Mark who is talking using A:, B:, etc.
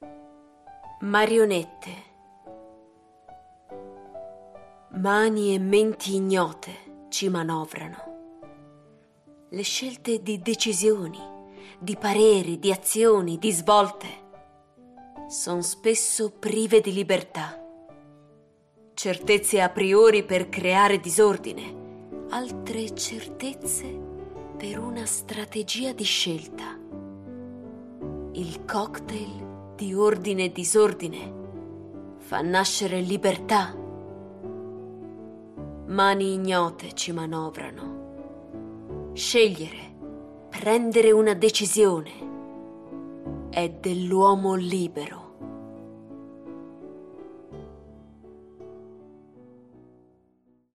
A: Marionette. Mani e menti ignote ci manovrano. Le scelte di decisioni, di pareri, di azioni, di svolte sono spesso prive di libertà. Certezze a priori per creare disordine, altre certezze per una strategia di scelta. Il cocktail di ordine e disordine fa nascere libertà. Mani ignote ci manovrano. Scegliere, prendere una decisione è dell'uomo libero.